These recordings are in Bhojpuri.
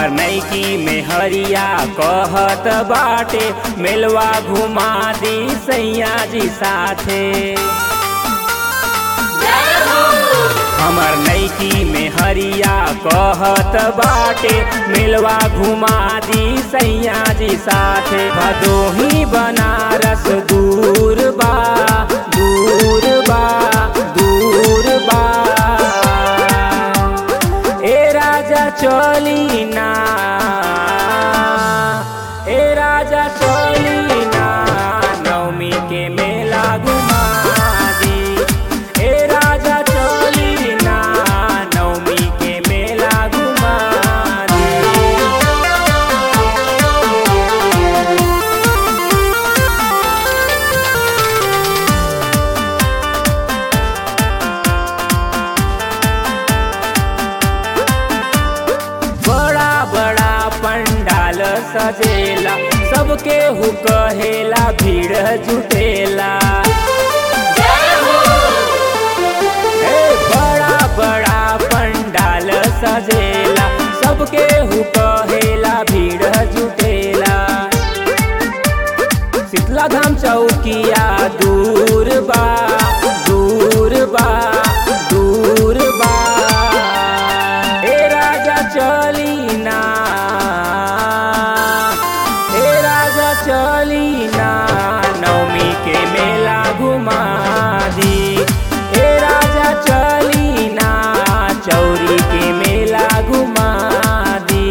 नैकी में हरिया कहत बाटे मेलवा घुमा दी सैया जी साथे। हमर नैकी में हरिया कहत बाटे मेलवा घुमा दी सैया जी साथे। भदोही बनारस दूर बा दूर बा दूर बा, ए राजा चली ना, ए राजा चली ना, नवमी के मेला घुमा दी। ए राजा चली ना, नवमी के मेला घुमा दी। बड़ा बड़ा पंडाल सजेला, सबके हु कहेला भीड़ जुटेला। बड़ा बड़ा पंडाल सजेला, सबके हु कहेला भीड़ जुटेला। शीतला धाम चौकिया दूर बा दूर बा दूर बा, ए राजा चली ना, ए राजा चली ना, नवमी के मेला घुमा दी। ए राजा चली ना, चौरी के मेला घुमा दी।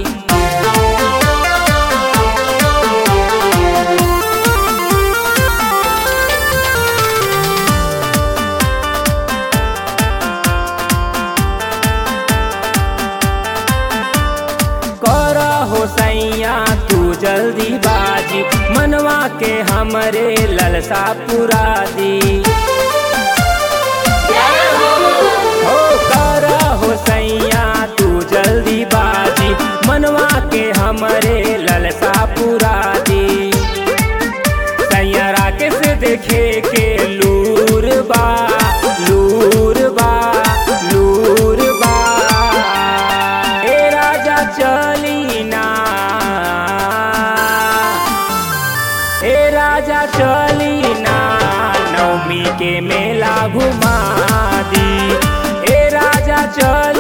कर हो सैया तू जल्दी बाजी, मनवा के हमरे ललसा पुरा दी। हो कर हो सैया तू जल्दी बाजी, मनवा के हमरे ललसा पुरा दी। सैया राकेश देखे के लूर बा लूर बा लूर बा, ए राजा चली ना, ए राजा चली ना, नवमी के मेला घुमा दी। ए राजा चली